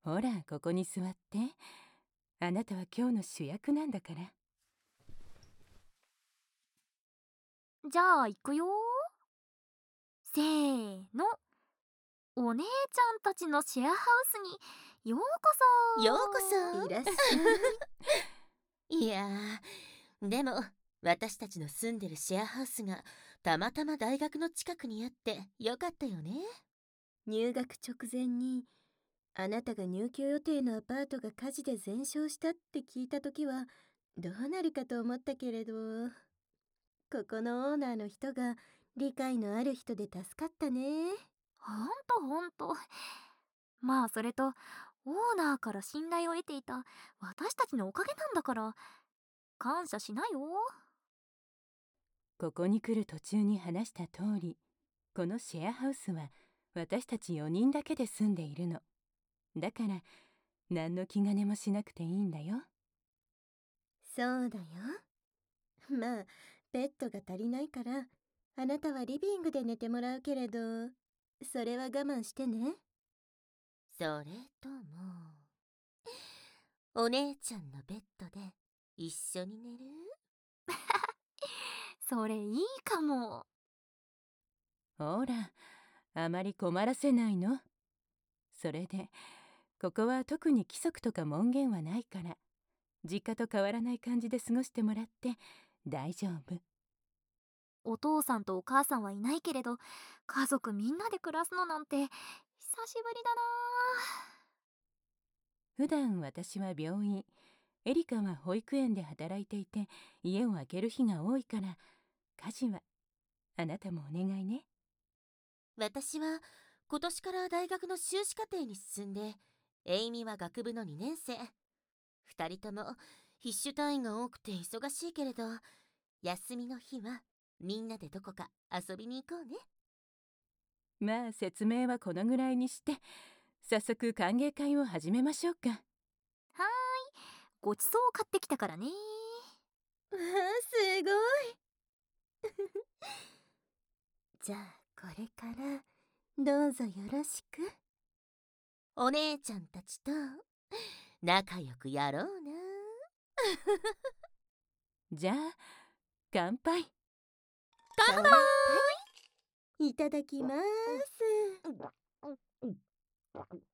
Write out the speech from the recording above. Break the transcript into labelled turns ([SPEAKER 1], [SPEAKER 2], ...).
[SPEAKER 1] ほら、ここに座って。あなたは今日の主役なんだから。
[SPEAKER 2] じゃあ行くよ。せーの。お姉ちゃんたちのシェアハウスにようこそ。
[SPEAKER 3] ようこそ。
[SPEAKER 4] いらっし
[SPEAKER 3] いやー、でも私たちの住んでるシェアハウスがたまたま大学の近くにあってよかったよね。
[SPEAKER 4] 入学直前にあなたが入居予定のアパートが火事で全焼したって聞いた時はどうなるかと思ったけれど、ここのオーナーの人が理解のある人で助かったね。
[SPEAKER 2] ほんと。まあそれとオーナーから信頼を得ていた私たちのおかげなんだから感謝しなよ。
[SPEAKER 1] ここに来る途中に話した通り、このシェアハウスは私たち4人だけで住んでいるの。だから何の気兼ねもしなくていいんだよ。
[SPEAKER 4] そうだよ。まあベッドが足りないからあなたはリビングで寝てもらうけれど、それは我慢してね。
[SPEAKER 3] それともお姉ちゃんのベッドで一緒に寝る？
[SPEAKER 2] それいいかも。
[SPEAKER 1] ほら、あまり困らせないの。それでここは特に規則とか門限はないから、実家と変わらない感じで過ごしてもらって大丈夫。
[SPEAKER 2] お父さんとお母さんはいないけれど家族みんなで暮らすのなんて久しぶりだな。
[SPEAKER 1] 普段私は病院、エリカは保育園で働いていて家を空ける日が多いから、家事はあなたもお願いね。
[SPEAKER 3] 私は今年から大学の修士課程に進んで、エイミは学部の2年生。2人とも必修単位が多くて忙しいけれど、休みの日はみんなでどこか遊びに行こうね。
[SPEAKER 1] まあ説明はこのぐらいにして、早速歓迎会を始めましょうか。
[SPEAKER 2] はーい、ごちそう買ってきたからね。
[SPEAKER 4] わあ、すごい。じゃあこれからどうぞよろしく。
[SPEAKER 3] お姉ちゃんたちと仲良くやろうな。
[SPEAKER 1] じゃあ乾杯。
[SPEAKER 3] 乾杯。
[SPEAKER 4] いただきます。